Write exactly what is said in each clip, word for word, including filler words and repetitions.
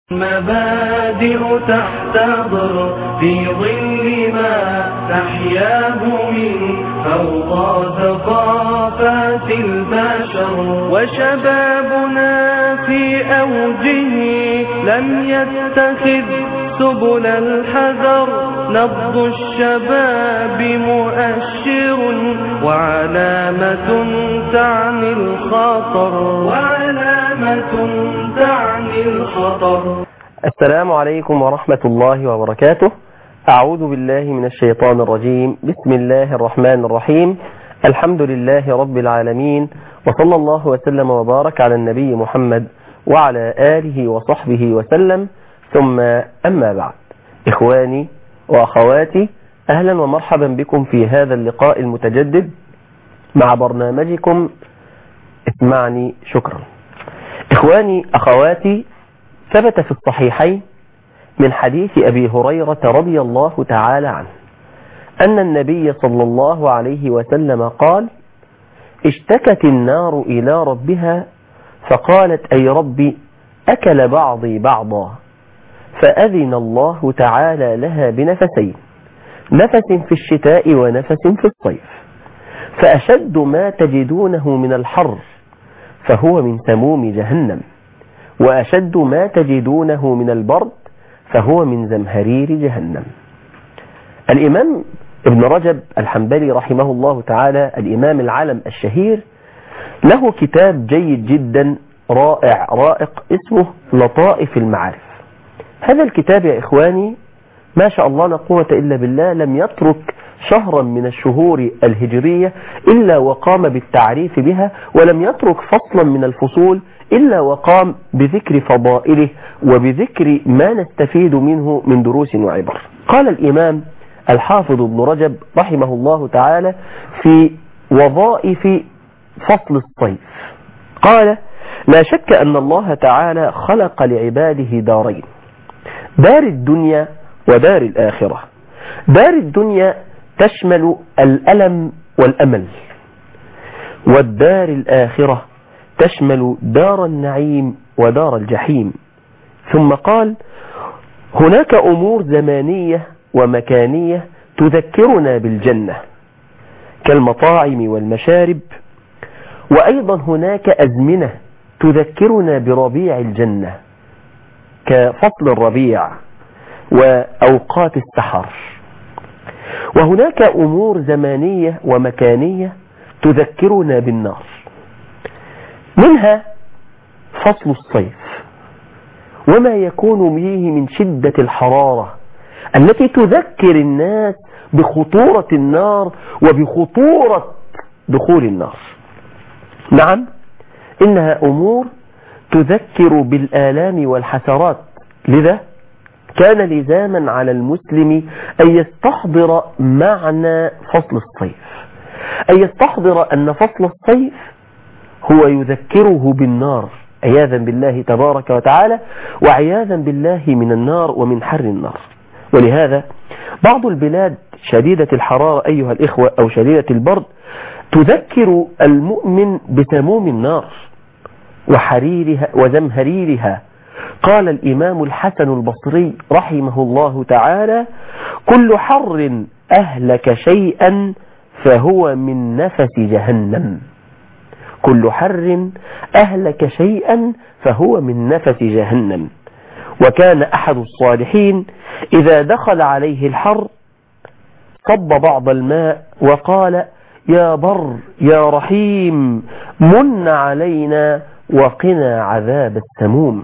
مبادئ تحتضر في ظل ما تحياه من فوضى ثقافات البشر، وشبابنا في أوجه لم يتخذ سبل الحذر. نبض الشباب مؤشر وعلامة تعني الخطر، وعلامة تعني الخطر. السلام عليكم ورحمة الله وبركاته. أعوذ بالله من الشيطان الرجيم. بسم الله الرحمن الرحيم. الحمد لله رب العالمين، وصلى الله وسلم وبارك على النبي محمد وعلى آله وصحبه وسلم، ثم أما بعد. إخواني وأخواتي، أهلا ومرحبا بكم في هذا اللقاء المتجدد مع برنامجكم اسمعني شكرا. إخواني أخواتي، ثبت في الصحيحين من حديث أبي هريرة رضي الله تعالى عنه أن النبي صلى الله عليه وسلم قال: اشتكت النار إلى ربها فقالت: أي ربي، أكل بعضي بعضا. فأذن الله تعالى لها بنفسين، نفس في الشتاء ونفس في الصيف، فأشد ما تجدونه من الحر فهو من سموم جهنم، وأشد ما تجدونه من البرد فهو من زمهرير جهنم. الإمام ابن رجب الحنبلي رحمه الله تعالى، الإمام العالم الشهير، له كتاب جيد جدا رائع رائق اسمه لطائف المعارف. هذا الكتاب يا إخواني ما شاء الله لا قوة إلا بالله لم يترك شهرا من الشهور الهجرية إلا وقام بالتعريف بها، ولم يترك فصلا من الفصول إلا وقام بذكر فضائله وبذكر ما نستفيد منه من دروس وعبر. قال الإمام الحافظ ابن رجب رحمه الله تعالى في وظائف فصل الصيف، قال: لا شك أن الله تعالى خلق لعباده دارين، دار الدنيا ودار الآخرة. دار الدنيا تشمل الألم والأمل، والدار الآخرة تشمل دار النعيم ودار الجحيم. ثم قال: هناك أمور زمانية ومكانية تذكرنا بالجنة كالمطاعم والمشارب، وأيضا هناك أزمنة تذكرنا بربيع الجنة كفصل الربيع وأوقات السحر. وهناك أمور زمانية ومكانية تذكرنا بالنار، منها فصل الصيف وما يكون فيه من شدة الحرارة التي تذكر الناس بخطورة النار وبخطورة دخول النار. نعم، إنها أمور تذكر بالآلام والحسرات، لذا كان لزاما على المسلم أن يستحضر معنى فصل الصيف، أن يستحضر أن فصل الصيف هو يذكره بالنار عياذا بالله تبارك وتعالى، وعياذا بالله من النار ومن حر النار. ولهذا بعض البلاد شديدة الحرارة أيها الإخوة أو شديدة البرد تذكر المؤمن بسموم النار وحريرها وزمهريرها. قال الإمام الحسن البصري رحمه الله تعالى: كل حر أهلك شيئا فهو من نفس جهنم. كل حر أهلك شيئا فهو من نفس جهنم. وكان أحد الصالحين إذا دخل عليه الحر صب بعض الماء وقال: يا بر يا رحيم، من علينا وقنا عذاب السموم.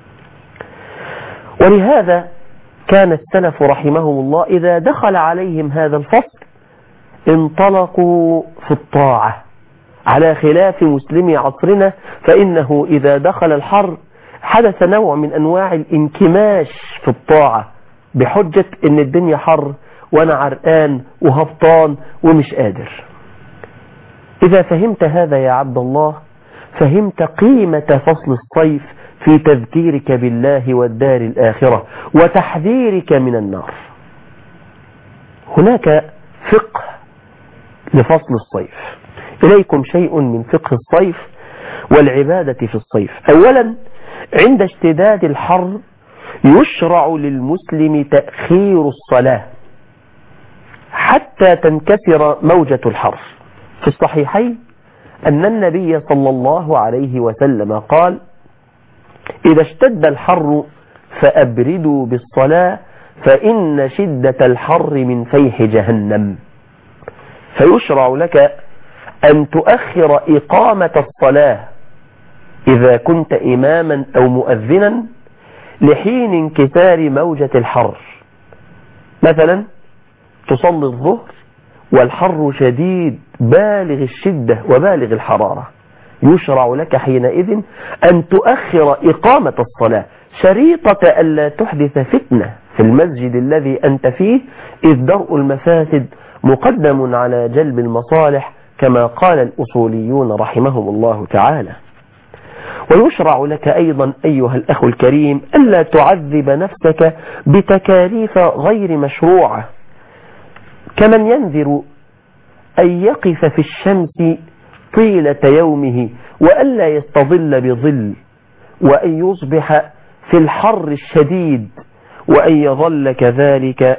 ولهذا كان السلف رحمهم الله إذا دخل عليهم هذا الفصل انطلقوا في الطاعة، على خلاف مسلمي عصرنا، فإنه إذا دخل الحر حدث نوع من أنواع الانكماش في الطاعة بحجة إن الدنيا حر وأنا عرقان وهبطان ومش قادر. إذا فهمت هذا يا عبد الله فهمت قيمة فصل الصيف في تذكيرك بالله والدار الآخرة وتحذيرك من النار. هناك فقه لفصل الصيف. إليكم شيء من فقه الصيف والعبادة في الصيف. أولا، عند اشتداد الحر يشرع للمسلم تأخير الصلاة حتى تنكسر موجة الحر. في الصحيحين أن النبي صلى الله عليه وسلم قال: إذا اشتد الحر فأبردوا بالصلاة فإن شدة الحر من فيح جهنم. فيشرع لك أن تؤخر إقامة الصلاة إذا كنت إماما أو مؤذنا لحين انكسار موجة الحر. مثلا تصلي الظهر والحر شديد بالغ الشدة وبالغ الحرارة، يشرع لك حينئذ أن تؤخر إقامة الصلاة شريطة ألا تحدث فتنة في المسجد الذي أنت فيه، إذ درء المفاسد مقدم على جلب المصالح كما قال الأصوليون رحمهم الله تعالى. ويشرع لك أيضا أيها الأخ الكريم ألا تعذب نفسك بتكاليف غير مشروعة، كمن ينذر أن يقف في الشمس طيلة يومه وألا يستظل بظل، وأن يصبح في الحر الشديد وأن يظل كذلك،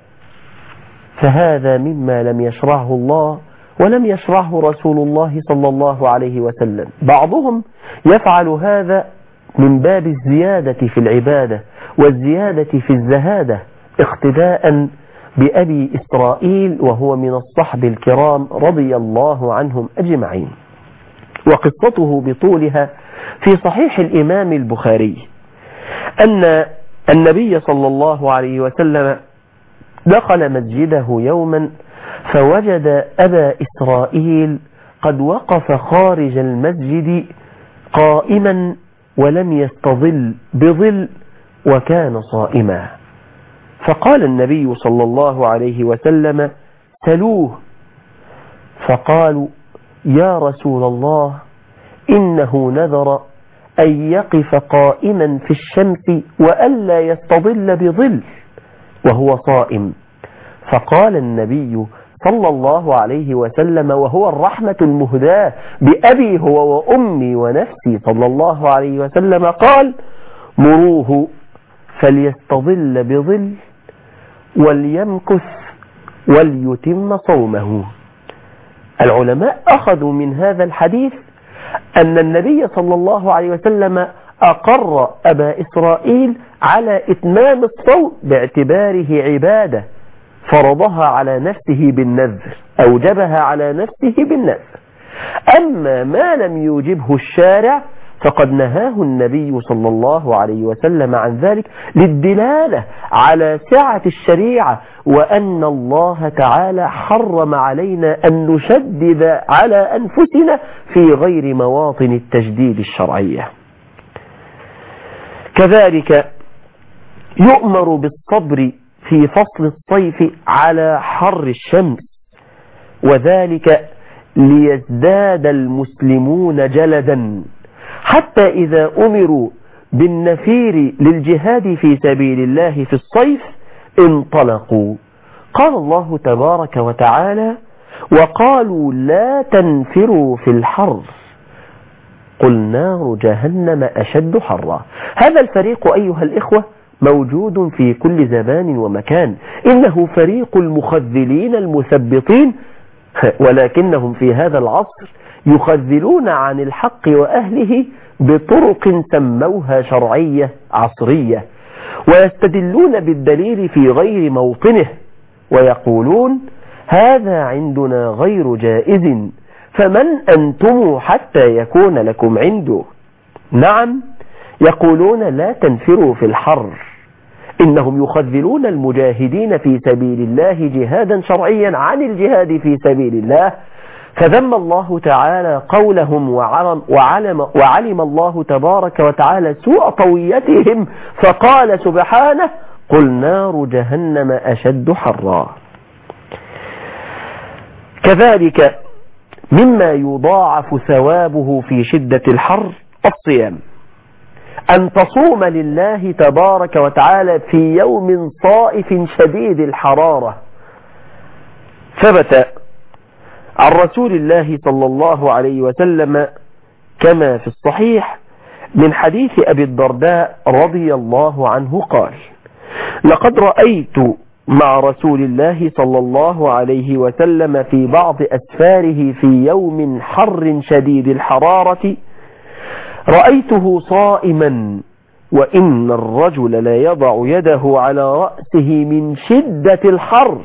فهذا مما لم يشرعه الله ولم يشرعه رسول الله صلى الله عليه وسلم. بعضهم يفعل هذا من باب الزيادة في العبادة والزيادة في الزهادة اقتداء بأبي إسرائيل وهو من الصحب الكرام رضي الله عنهم أجمعين. وقصته بطولها في صحيح الإمام البخاري أن النبي صلى الله عليه وسلم دخل مسجده يوما فوجد أبا إسرائيل قد وقف خارج المسجد قائما ولم يستظل بظل وكان صائما. فقال النبي صلى الله عليه وسلم: سلوه. فقالوا: يا رسول الله إنه نذر أن يقف قائما في الشمس وألا يستظل بظل وهو صائم. فقال النبي صلى الله عليه وسلم وهو الرحمة المهداة بأبي هو وأمي ونفسي صلى الله عليه وسلم قال: مروه فليستظل بظل وليمكث وليتم صومه. العلماء أخذوا من هذا الحديث أن النبي صلى الله عليه وسلم أقر أبا إسرائيل على إتمام الصوم باعتباره عبادة فرضها على نفسه بالنذر، أوجبها على نفسه بالنذر. أما ما لم يوجبه الشارع فقد نهاه النبي صلى الله عليه وسلم عن ذلك للدلالة على سعة الشريعة، وأن الله تعالى حرم علينا أن نشدد على أنفسنا في غير مواطن التشديد الشرعية. كذلك يؤمر بالصبر في فصل الصيف على حر الشمس، وذلك ليزداد المسلمون جلدا، حتى إذا أمروا بالنفير للجهاد في سبيل الله في الصيف انطلقوا. قال الله تبارك وتعالى: وقالوا لا تنفروا في الحر قل نار جهنم أشد حرا. هذا الفريق أيها الإخوة موجود في كل زمان ومكان، إنه فريق المخذلين المثبطين، ولكنهم في هذا العصر يخذلون عن الحق وأهله بطرق سموها شرعية عصرية، ويستدلون بالدليل في غير موطنه، ويقولون هذا عندنا غير جائز فمن أنتم حتى يكون لكم عنده. نعم، يقولون لا تنفروا في الحر، إنهم يخذلون المجاهدين في سبيل الله جهادا شرعيا عن الجهاد في سبيل الله، فذم الله تعالى قولهم وعلم, وعلم, وعلم الله تبارك وتعالى سوء طويتهم فقال سبحانه: قل نار جهنم أشد حرا. كذلك مما يضاعف ثوابه في شدة الحر الصيام، أن تصوم لله تبارك وتعالى في يوم صائف شديد الحرارة. ثبت عن رسول الله صلى الله عليه وسلم كما في الصحيح من حديث أبي الدرداء رضي الله عنه قال: لقد رأيت مع رسول الله صلى الله عليه وسلم في بعض أسفاره في يوم حر شديد الحرارة، رأيته صائما، وإن الرجل لا يضع يده على رأسه من شدة الحر،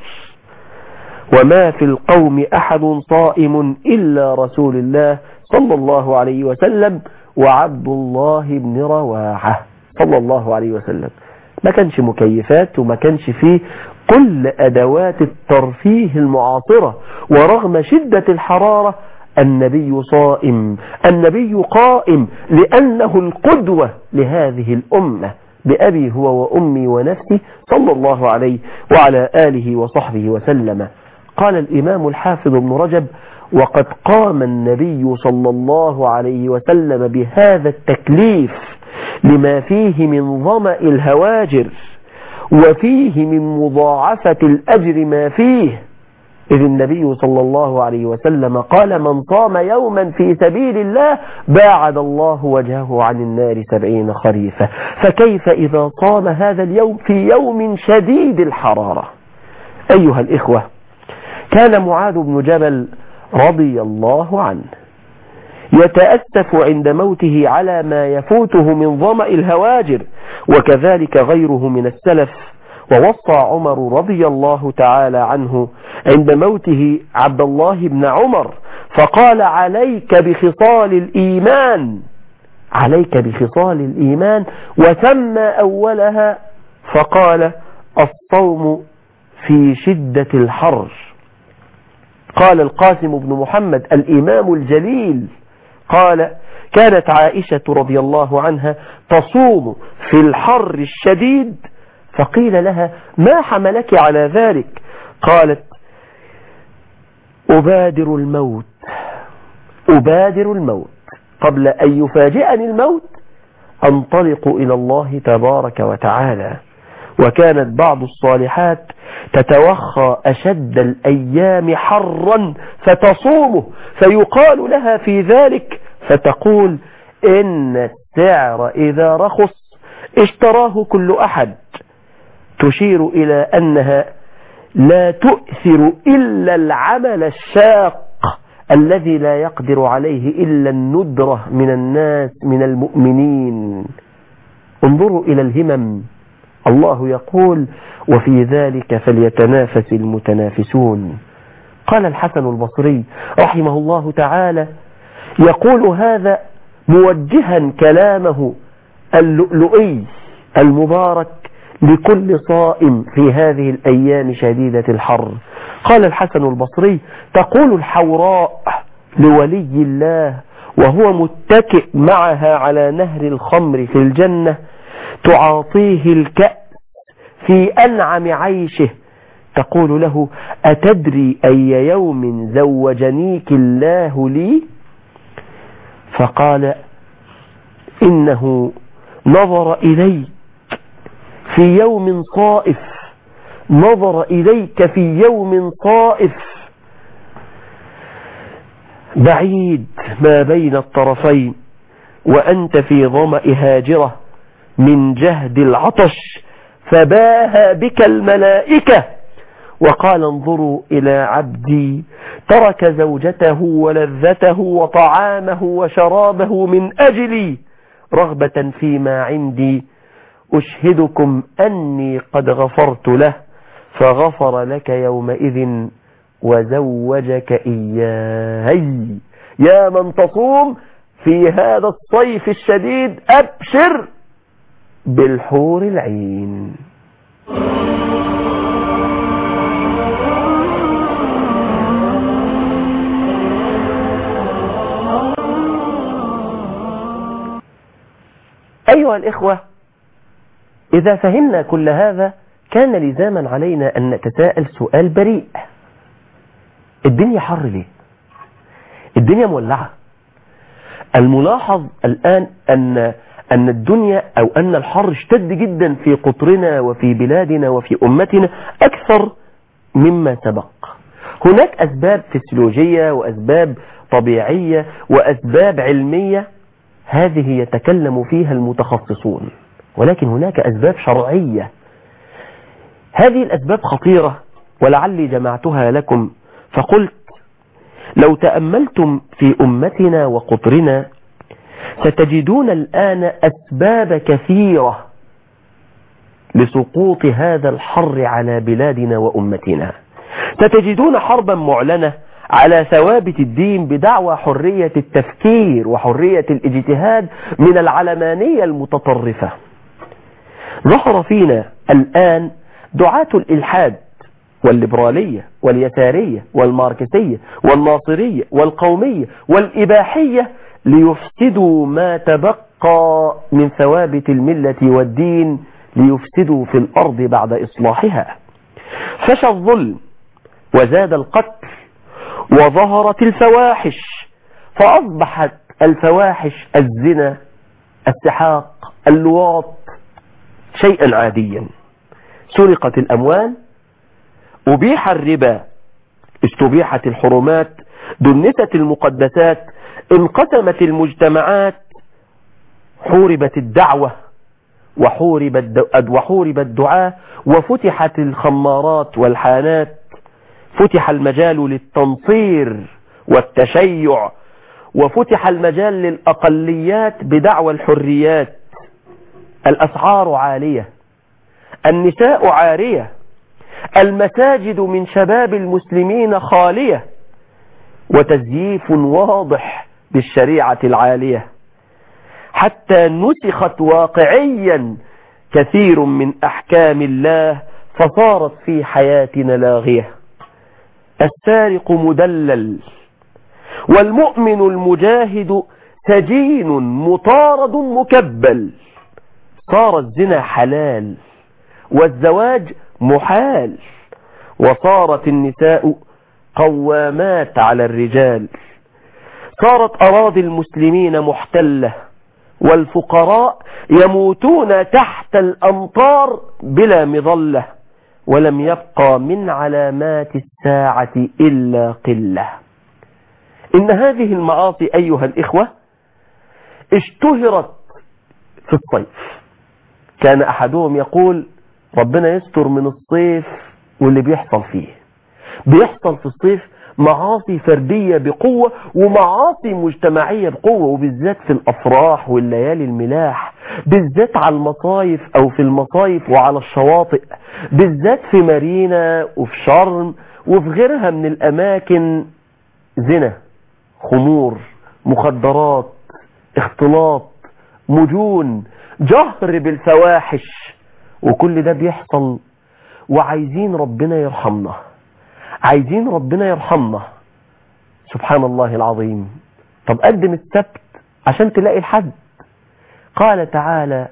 وما في القوم أحد صائم إلا رسول الله صلى الله عليه وسلم وعبد الله بن رواحة صلى الله عليه وسلم. ما كانش مكيفات وما كانش فيه كل أدوات الترفيه المعاصرة، ورغم شدة الحرارة النبي صائم، النبي قائم، لأنه القدوة لهذه الأمة بأبي هو وأمي ونفسي صلى الله عليه وعلى آله وصحبه وسلم. قال الإمام الحافظ ابن رجب: وقد قام النبي صلى الله عليه وسلم بهذا التكليف لما فيه من ظمأ الهواجر وفيه من مضاعفة الأجر ما فيه، إذ النبي صلى الله عليه وسلم قال: من صام يوما في سبيل الله باعد الله وجهه عن النار سبعين خريفا. فكيف إذا صام هذا اليوم في يوم شديد الحرارة؟ أيها الإخوة، كان معاذ بن جبل رضي الله عنه يتأسف عند موته على ما يفوته من ظمأ الهواجر، وكذلك غيره من السلف. ووصى عمر رضي الله تعالى عنه عند موته عبد الله بن عمر فقال: عليك بخصال الإيمان، عليك بخصال الإيمان، وسمى أولها فقال: الصوم في شدة الحر. قال القاسم بن محمد الإمام الجليل قال: كانت عائشة رضي الله عنها تصوم في الحر الشديد، فقيل لها: ما حملك على ذلك؟ قالت: أبادر الموت أبادر الموت قبل أن يفاجئني الموت أنطلق إلى الله تبارك وتعالى. وكانت بعض الصالحات تتوخى أشد الأيام حرا فتصومه، فيقال لها في ذلك فتقول: إن السعر إذا رخص اشتراه كل أحد، تشير إلى أنها لا تؤثر إلا العمل الشاق الذي لا يقدر عليه إلا الندرة من الناس من المؤمنين. انظروا إلى الهمم، الله يقول: وفي ذلك فليتنافس المتنافسون. قال الحسن البصري رحمه الله تعالى يقول هذا موجها كلامه اللؤلؤي المبارك لكل صائم في هذه الأيام شديدة الحر. قال الحسن البصري: تقول الحوراء لولي الله وهو متكئ معها على نهر الخمر في الجنة، تعاطيه الكأس في أنعم عيشه، تقول له: أتدري أي يوم زوجنيك الله لي؟ فقال: إنه نظر إليك في يوم صائف، نظر إليك في يوم صائف بعيد ما بين الطرفين، وأنت في ظمأ هاجرة من جهد العطش، فباها بك الملائكة وقال: انظروا إلى عبدي ترك زوجته ولذته وطعامه وشرابه من أجلي رغبة فيما عندي، أشهدكم أني قد غفرت له، فغفر لك يومئذ وزوجك إياه. يا من تصوم في هذا الصيف الشديد أبشر بالحور العين. أيها الإخوة، إذا فهمنا كل هذا كان لزاما علينا أن نتساءل سؤال بريء: الدنيا حر ليه؟ الدنيا مولعة. الملاحظ الآن أن أن الدنيا أو أن الحر اشتد جدا في قطرنا وفي بلادنا وفي أمتنا أكثر مما سبق. هناك أسباب فسيولوجية وأسباب طبيعية وأسباب علمية هذه يتكلم فيها المتخصصون، ولكن هناك أسباب شرعية. هذه الأسباب خطيرة ولعلي جمعتها لكم، فقلت لو تأملتم في أمتنا وقطرنا ستجدون الآن أسباب كثيرة لسقوط هذا الحر على بلادنا وأمتنا. ستجدون حربا معلنة على ثوابت الدين بدعوى حرية التفكير وحرية الاجتهاد من العلمانية المتطرفة. ظهر فينا الآن دعاة الإلحاد والليبرالية واليسارية والماركسية والناصرية والقومية والإباحية ليفسدوا ما تبقى من ثوابت الملة والدين، ليفسدوا في الأرض بعد إصلاحها. فشى الظلم وزاد القتل وظهرت الفواحش، فأصبحت الفواحش الزنا، السحاق، اللواط شيئا عاديا. سرقت الأموال، أبيح الربا، استبيحت الحرمات، دنست المقدسات، انقسمت المجتمعات، حوربت الدعوة وحورب وحورب الدعاة، وفتحت الخمارات والحانات، فتح المجال للتنصير والتشيع، وفتح المجال للأقليات بدعوى الحريات. الأسعار عالية، النساء عارية، المساجد من شباب المسلمين خالية، وتزييف واضح بالشريعة العالية، حتى نسخت واقعيا كثير من أحكام الله فصارت في حياتنا لاغية. السارق مدلل، والمؤمن المجاهد سجين مطارد مكبل. صار الزنا حلال والزواج محال، وصارت النساء قوامات على الرجال. صارت أراضي المسلمين محتلة، والفقراء يموتون تحت الأمطار بلا مظلة، ولم يبقى من علامات الساعة إلا قلة. إن هذه المعاصي أيها الإخوة اشتهرت في الصيف. كان أحدهم يقول ربنا يستر من الصيف واللي بيحصل فيه. بيحصل في الصيف معاصي فردية بقوة ومعاصي مجتمعية بقوة، وبالذات في الأفراح والليالي الملاح، بالذات على المصايف أو في المصايف وعلى الشواطئ، بالذات في مارينا وفي شرم وفي غيرها من الأماكن. زنا، خمور، مخدرات، اختلاط، مجون، جهر بالفواحش، وكل ده بيحصل. وعايزين ربنا يرحمنا، عايزين ربنا يرحمنا. سبحان الله العظيم. طب قدم السبت عشان تلاقي الحد. قال تعالى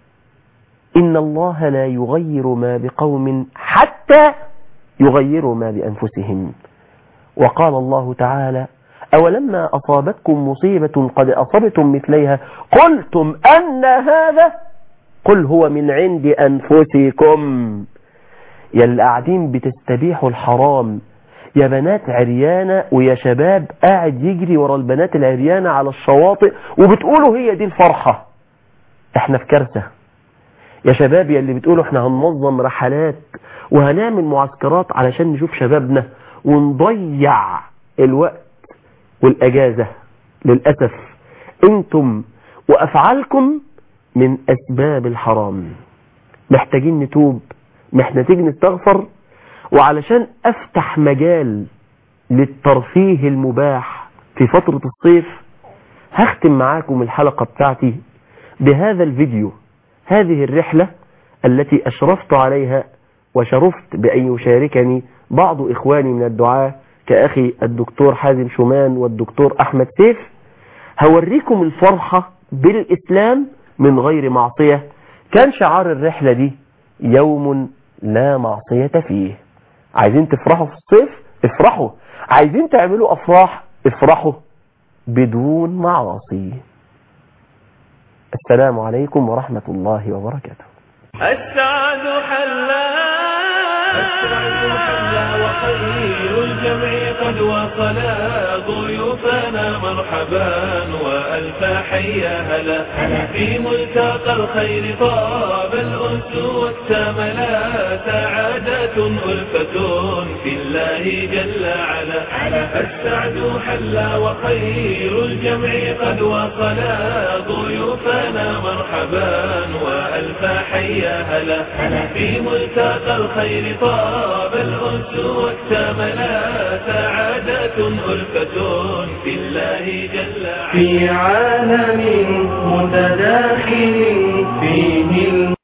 إن الله لا يغير ما بقوم حتى يغيروا ما بأنفسهم. وقال الله تعالى أولما أصابتكم مصيبة قد أصبتم مثليها قلتم أن هذا قل هو من عند أنفسكم. يا اللي قاعدين بتستبيحوا الحرام، يا بنات عريانة ويا شباب قاعد يجري ورا البنات العريانة على الشواطئ وبتقولوا هي دي الفرحة، احنا في كارثة. يا شباب يا اللي بتقولوا احنا هننظم رحلات وهنعمل معسكرات علشان نشوف شبابنا ونضيع الوقت والأجازة، للأسف انتم وأفعالكم من أسباب الحرام. محتاجين نتوب، محتاجين نستغفر. وعلشان أفتح مجال للترفيه المباح في فترة الصيف، هختم معاكم الحلقة بتاعتي بهذا الفيديو، هذه الرحلة التي أشرفت عليها وشرفت بأن يشاركني بعض إخواني من الدعاة كأخي الدكتور حازم شومان والدكتور أحمد سيف. هوريكم الفرحة بالإسلام من غير معصية. كان شعار الرحلة دي يوم لا معصية فيه. عايزين تفرحوا في الصيف؟ افرحوا. عايزين تعملوا أفراح؟ افرحوا بدون معاصي. السلام عليكم ورحمة الله وبركاته. السعد حلال السعد حل وخير الجمع قد وصلا ضيوفنا مرحبا وألف حيا هلا في ملتقى الخير طاب الأنس واكتملا سعادة ألفة في الله جل على السعد حل وخير الجمع قد وصلا ضيوفنا مرحبا وألف حيا هلا في ملتقى الخير طاب الأنس واكتملا سعادة ألفة في الله جل وعلا في عالم متداخل فيه